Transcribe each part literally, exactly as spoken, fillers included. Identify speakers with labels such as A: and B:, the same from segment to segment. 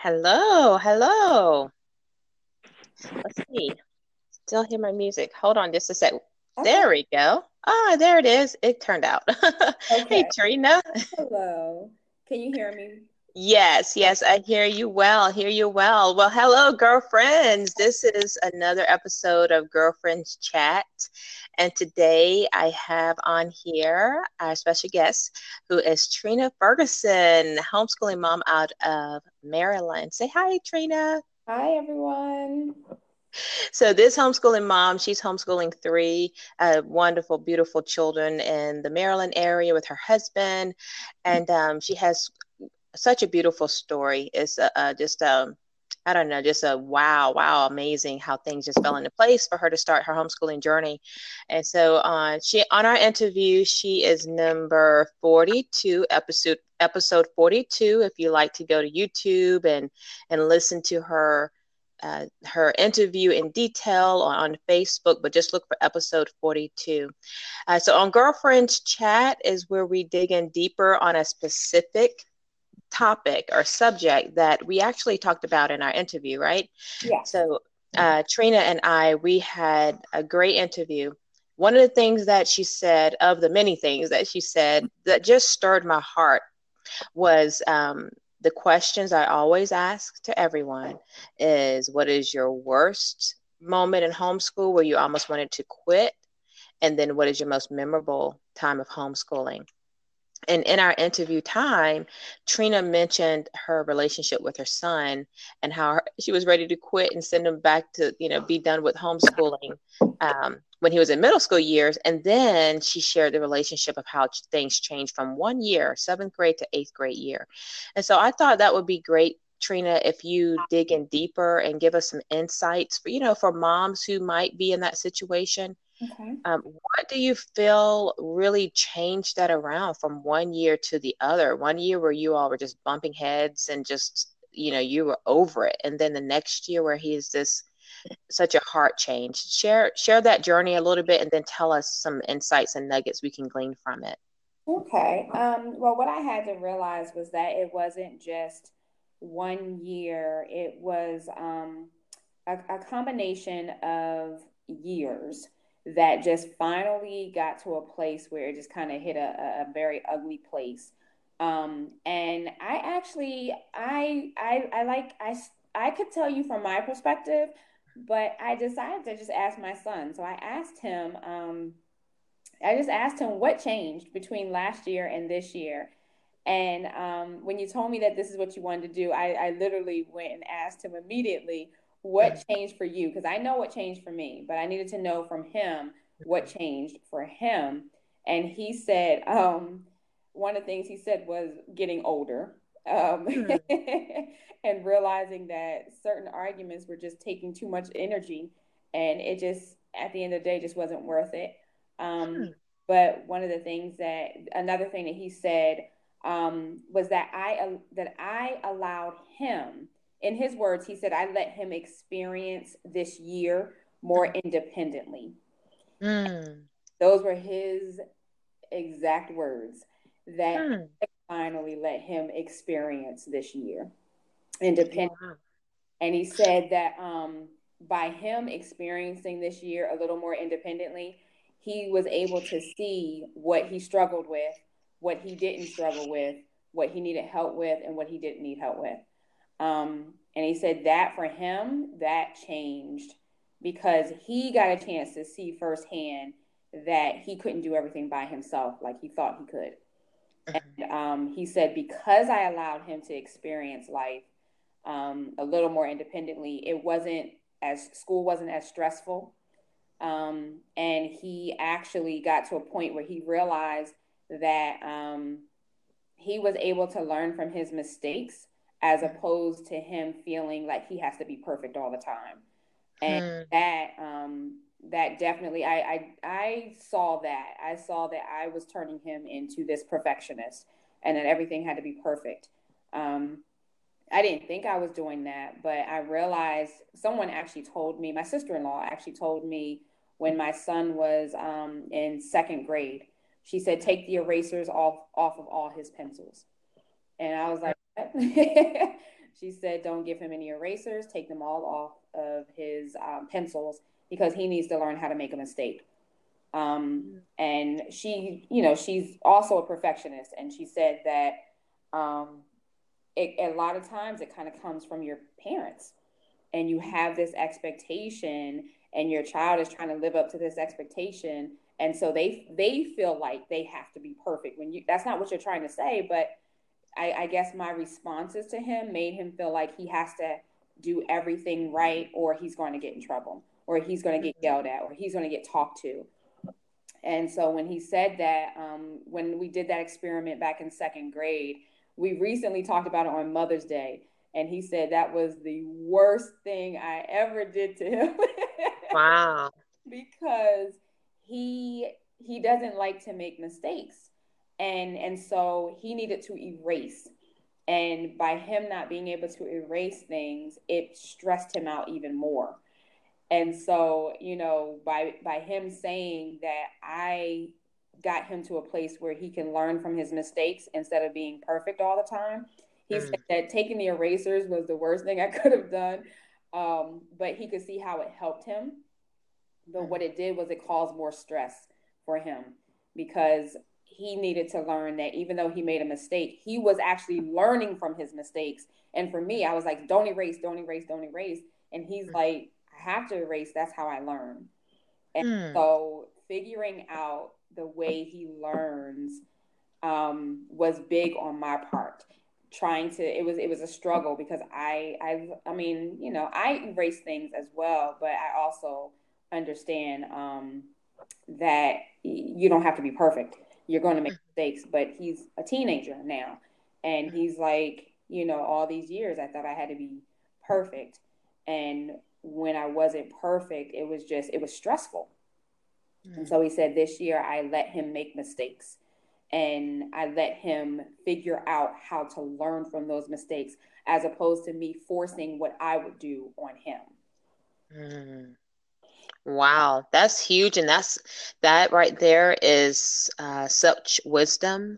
A: Hello, hello. Let's see. Still hear my music. Hold on just a sec.
B: Okay.
A: There we go. Ah, there it is. It turned out. Hey,
B: Okay.
A: Trina.
B: Hello. Can you hear me?
A: Yes,
B: Okay.
A: yes, I hear you well. I hear you well. Well, hello, girlfriends. This is another episode of Girlfriends Chat. And today I have on here our special guest who is Trina Ferguson, homeschooling mom out of Maryland. Say hi, Trina.
B: Hi, everyone.
A: So this homeschooling mom, she's homeschooling three uh, wonderful, beautiful children in the Maryland area with her husband, and um, she has such a beautiful story. It's uh, uh, just um, I don't know, just a wow, wow, amazing how things just fell into place for her to start her homeschooling journey. And so uh, she on our interview, she is number forty-two, episode episode forty-two. If you like to go to YouTube and and listen to her uh, her interview in detail on, on Facebook, but just look for episode forty-two. Uh, so on Girlfriends Chat is where we dig in deeper on a specific topic or subject that we actually talked about in our interview, right?
B: Yes.
A: So uh, Trina and I, we had a great interview. One of the things that she said, of the many things that she said that just stirred my heart, was um, the questions I always ask to everyone is, what is your worst moment in homeschool where you almost wanted to quit? And then what is your most memorable time of homeschooling? And in our interview time, Trina mentioned her relationship with her son and how her, she was ready to quit and send him back to, you know, be done with homeschooling um, when he was in middle school years. And then she shared the relationship of how things changed from one year, seventh grade to eighth grade year. And so I thought that would be great, Trina, if you dig in deeper and give us some insights for, you know, for moms who might be in that situation.
B: Okay.
A: Um, what do you feel really changed that around from one year to the other? One year where you all were just bumping heads and just, you know, you were over it. And then the next year where he's this such a heart change. Share share that journey a little bit and then tell us some insights and nuggets we can glean from it.
B: Okay. Um, well, what I had to realize was that it wasn't just one year, it was um, a, a combination of years that just finally got to a place where it just kind of hit a, a, a very ugly place. Um, and I actually, I, I, I like, I, I could tell you from my perspective, but I decided to just ask my son. So I asked him, um, I just asked him what changed between last year and this year. And um, when you told me that this is what you wanted to do, I, I literally went and asked him immediately, what changed for you? Because I know what changed for me, but I needed to know from him what changed for him. And he said, um, one of the things he said was getting older, um,
A: Hmm.
B: and realizing that certain arguments were just taking too much energy. And it just, at the end of the day, just wasn't worth it. Um,
A: Hmm.
B: but one of the things that, another thing that he said um, was that I uh, that I allowed him, in his words, he said, I let him experience this year more independently.
A: Hmm.
B: Those were his exact words, that
A: Hmm.
B: I finally let him experience this year independently.
A: Wow.
B: And he said that um, by him experiencing this year a little more independently, he was able to see what he struggled with, what he didn't struggle with, what he needed help with, and what he didn't need help with. Um, and he said that for him, that changed because he got a chance to see firsthand that he couldn't do everything by himself like he thought he could.
A: Mhm.
B: And um, he said, because I allowed him to experience life um, a little more independently, it wasn't as school wasn't as stressful. Um, and he actually got to a point where he realized that um, he was able to learn from his mistakes as opposed to him feeling like he has to be perfect all the time. And
A: Hmm.
B: that um, that definitely I, I I saw that I saw that I was turning him into this perfectionist and that everything had to be perfect. Um, I didn't think I was doing that, but I realized someone actually told me, my sister-in-law actually told me when my son was um, in second grade, she said, take the erasers off off of all his pencils. And I was like, what? She said, don't give him any erasers, take them all off of his um, pencils because he needs to learn how to make a mistake. Um, and she, you know, she's also a perfectionist. And she said that um, it, a lot of times it kind of comes from your parents, and you have this expectation and your child is trying to live up to this expectation. And so they, they feel like they have to be perfect when you, that's not what you're trying to say. But I, I guess my responses to him made him feel like he has to do everything right, or he's going to get in trouble, or he's going to get yelled at, or he's going to get talked to. And so when he said that, um, when we did that experiment back in second grade, we recently talked about it on Mother's Day. And he said that was the worst thing I ever did to him.
A: Wow.
B: Because he he doesn't like to make mistakes. And and so he needed to erase. And by him not being able to erase things, it stressed him out even more. And so, you know, by by him saying that, I got him to a place where he can learn from his mistakes instead of being perfect all the time. He mm. said that taking the erasers was the worst thing I could have done. Um, but he could see how it helped him. But mm. what it did was it caused more stress for him, because he needed to learn that even though he made a mistake, he was actually learning from his mistakes. And for me, I was like, don't erase, don't erase, don't erase. And he's mm. like, I have to erase. That's how I learn. And mm. so figuring out the way he learns um, was big on my part. Trying to, it was, it was a struggle because I, I, I mean, you know, I erase things as well, but I also understand um, that you don't have to be perfect. You're going to make mistakes, but he's a teenager now. And he's like, you know, all these years I thought I had to be perfect. And when I wasn't perfect, it was just, it was stressful. Mm. And so he said this year I let him make mistakes. And I let him figure out how to learn from those mistakes, as opposed to me forcing what I would do on him.
A: Mm. Wow, that's huge. And that's, that right there is uh, such wisdom.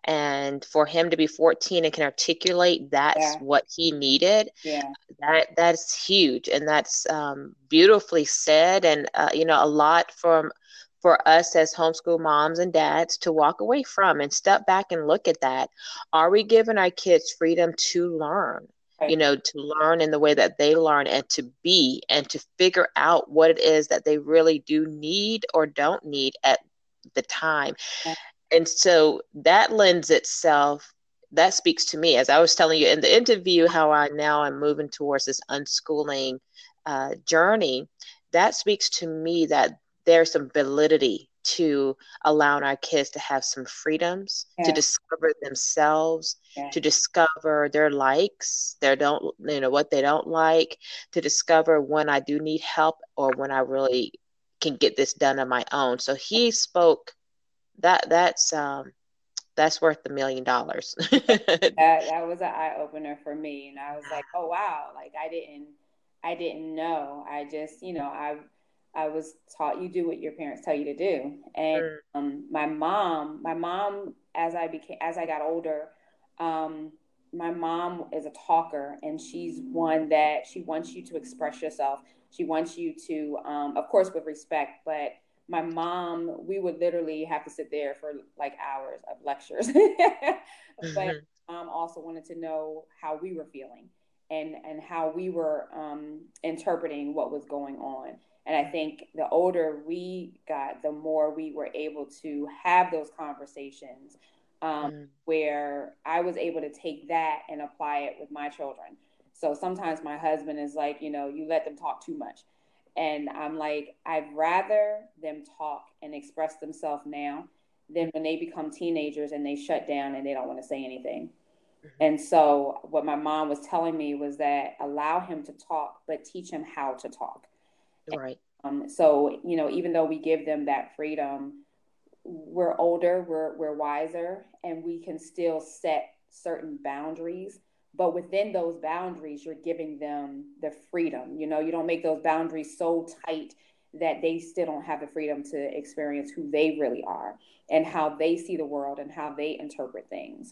A: And for him to be fourteen and can articulate that's yeah. what he needed.
B: Yeah.
A: That that's huge. And that's um, beautifully said. And, uh, you know, a lot from for us as homeschool moms and dads to walk away from and step back and look at that. Are we giving our kids freedom to learn? Right. You know, to learn in the way that they learn, and to be, and to figure out what it is that they really do need or don't need at the time. Yeah. And so that lends itself, that speaks to me, as I was telling you in the interview, how I now am moving towards this unschooling uh, journey. That speaks to me that there's some validity to allowing our kids to have some freedoms, yeah. to discover themselves, yeah. to discover their likes, their don't, you know, what they don't like, to discover when I do need help or when I really can get this done on my own. So he spoke that that's, um, that's worth a million dollars.
B: that, that was an eye opener for me. And I was like, oh, wow. Like I didn't, I didn't know. I just, you know, I I was taught you do what your parents tell you to do. And um, my mom, my mom, as I became, as I got older, um, my mom is a talker, and she's one that she wants you to express yourself. She wants you to, um, of course, with respect, but my mom, we would literally have to sit there for like hours of lectures. mm-hmm. But mom also wanted to know how we were feeling and, and how we were um, interpreting what was going on. And I think the older we got, the more we were able to have those conversations um, mm. where I was able to take that and apply it with my children. So sometimes my husband is like, you know, you let them talk too much. And I'm like, I'd rather them talk and express themselves now than when they become teenagers and they shut down and they don't want to say anything. Mm-hmm. And so what my mom was telling me was that allow him to talk, but teach him how to talk.
A: Right.
B: Um, so, you know, even though we give them that freedom, we're older, we're we're wiser, and we can still set certain boundaries. But within those boundaries, you're giving them the freedom. You know, you don't make those boundaries so tight that they still don't have the freedom to experience who they really are and how they see the world and how they interpret things.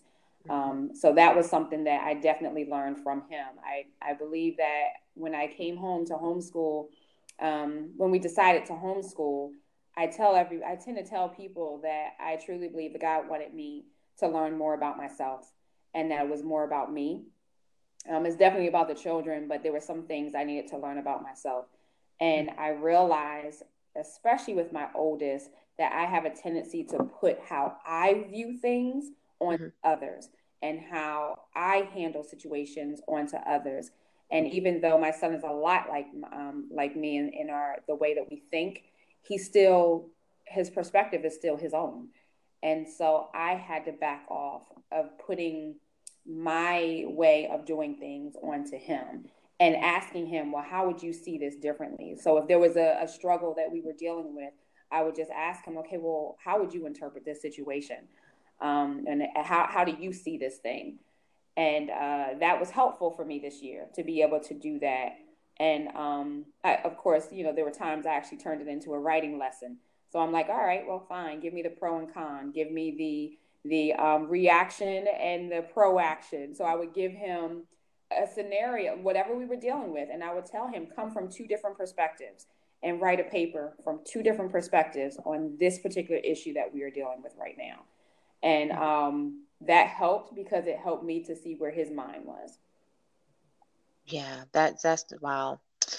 A: Mhm.
B: Um, so that was something that I definitely learned from him. I, I believe that when I came home to homeschool, um, when we decided to homeschool, I tell every I tend to tell people that I truly believe that God wanted me to learn more about myself, and that it was more about me. Um, it's definitely about the children, but there were some things I needed to learn about myself. And I realized, especially with my oldest, that I have a tendency to put how I view things on
A: Mhm.
B: others and how I handle situations onto others. And even though my son is a lot like um, like me in, in our the way that we think, he still his perspective is still his own. And so I had to back off of putting my way of doing things onto him and asking him, well, how would you see this differently? So if there was a, a struggle that we were dealing with, I would just ask him, okay, well, how would you interpret this situation? Um, and how, how do you see this thing? And uh, that was helpful for me this year to be able to do that. And um, I, of course, you know, there were times I actually turned it into a writing lesson. So I'm like, all right, well, fine. Give me the pro and con. Give me the the um, reaction and the proaction. So I would give him a scenario, whatever we were dealing with, and I would tell him, come from two different perspectives and write a paper from two different perspectives on this particular issue that we are dealing with right now. And um, that helped because it helped me to see where his mind was.
A: Yeah, that's that's wow.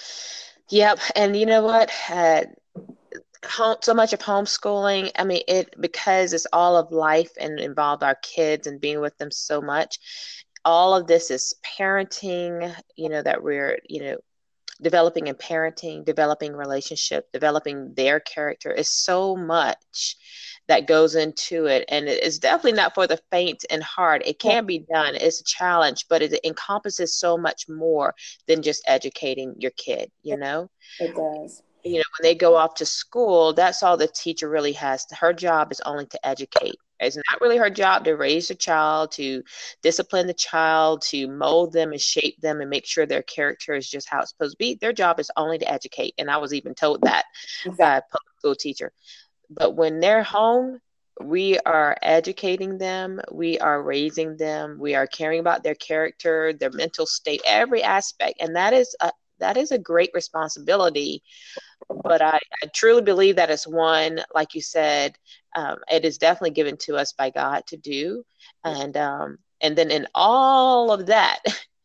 A: Yep, and you know what? Uh, home, so much of homeschooling, I mean, it because it's all of life and involved our kids and being with them so much. All of this is parenting, you know, that we're, you know, developing and parenting, developing relationship, developing their character is so much that goes into it. And it is definitely not for the faint and heart. It can be done. It's a challenge, but it encompasses so much more than just educating your kid, you know?
B: It does.
A: You know, when they go off to school, that's all the teacher really has. Her job is only to educate. It's not really her job to raise the child, to discipline the child, to mold them and shape them and make sure their character is just how it's supposed to be. Their job is only to educate. And I was even told that
B: Exactly.
A: by a public school teacher. But when they're home, we are educating them, we are raising them, we are caring about their character, their mental state, every aspect. And that is a that is a great responsibility, but I, I truly believe that it's one, like you said, um, it is definitely given to us by God to do. And um, and then in all of that,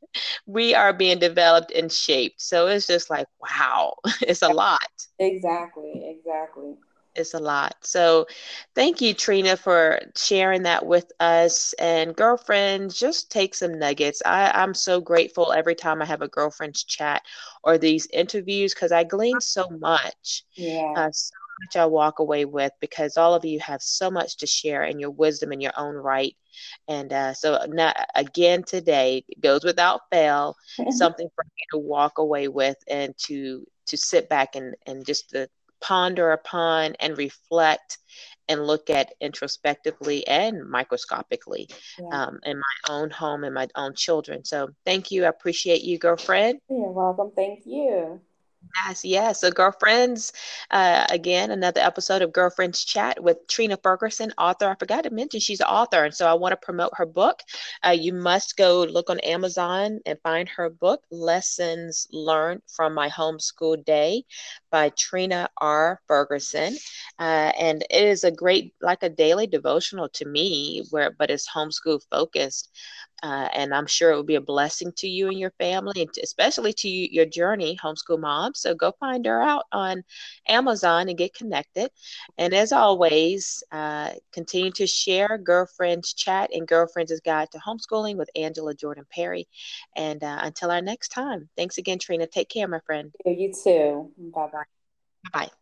A: we are being developed and shaped. So it's just like, wow, it's a lot.
B: Exactly. Exactly.
A: It's a lot. So thank you, Trina, for sharing that with us. And girlfriends, just take some nuggets. I, I'm so grateful every time I have a girlfriend's chat or these interviews because I glean so much,
B: Yeah.
A: uh, so much I walk away with because all of you have so much to share and your wisdom in your own right. And uh, so now, again, today it goes without fail, something for me to walk away with and to to sit back and, and just to ponder upon and reflect and look at introspectively and microscopically
B: Yeah.
A: um, in my own home and my own children. So thank you. I appreciate you, girlfriend.
B: You're welcome. Thank you.
A: Yes, yes. So, girlfriends, uh, again, another episode of Girlfriends Chat with Trina Ferguson, author. I forgot to mention she's an author, and so I want to promote her book. Uh, you must go look on Amazon and find her book, Lessons Learned from My Homeschool Day by Trina R. Ferguson. Uh, and it is a great, like a daily devotional to me, where but it's homeschool focused. Uh, and I'm sure it will be a blessing to you and your family, and especially to you, your journey, homeschool mom. So go find her out on Amazon and get connected. And as always, uh, continue to share Girlfriends Chat and Girlfriends' Guide to Homeschooling with Angela Jordan Perry. And uh, until our next time, thanks again, Trina. Take care, my friend.
B: You too. Bye bye.
A: Bye bye.